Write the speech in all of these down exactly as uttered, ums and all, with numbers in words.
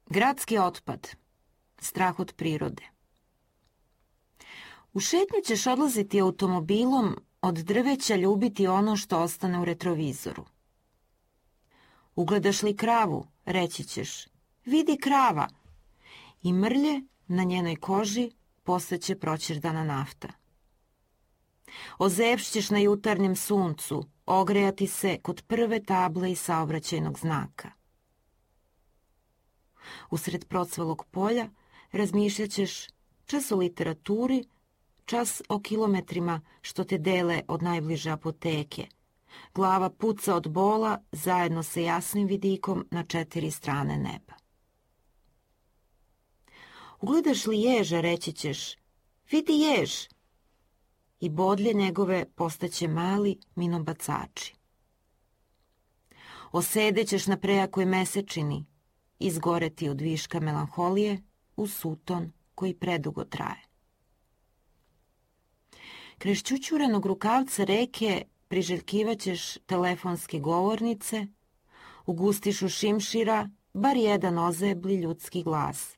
Gradski otpad. Strah od prirode. U šetnju ćeš odlaziti automobilom, od drveća ljubiti ono što ostane u retrovizoru. Ugledaš li kravu, reći ćeš, vidi krava, i mrlje na njenoj koži postaće proćerdana nafta. Ozepšćeš na jutarnjem suncu, ogrejati se kod prve table i saobraćajnog znaka. Usred procvalog polja razmišljat ćeš čas o literaturi, čas o kilometrima što te dele od najbliže apoteke. Glava puca od bola zajedno sa jasnim vidikom na četiri strane neba. Ugledaš li ježa, reći ćeš, vidi jež, i bodlje njegove postaće mali minobacači. Osedećeš na prejakoj mesečini, izgoreti od viška melanholije u suton koji predugo traje. Krez čučuranog rukavca reke priželjkivaćeš telefonske govornice, u gustišu šimšira bar jedan ozebli ljudski glas.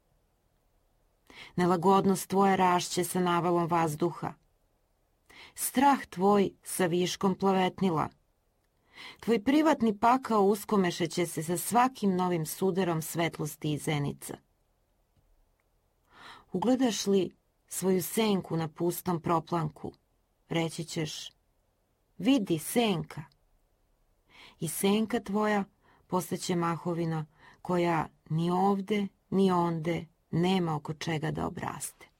Nelagodnost tvoja rašće sa navalom vazduha. Strah tvoj sa viškom plavetnila. Tvoj privatni pakao uskomešeće se sa svakim novim sudarom svetlosti i zenica. Ugledaš li svoju senku na pustom proplanku, reći ćeš, vidi senka. I senka tvoja postaće mahovina koja ni ovde ni onde nema oko čega da obraste.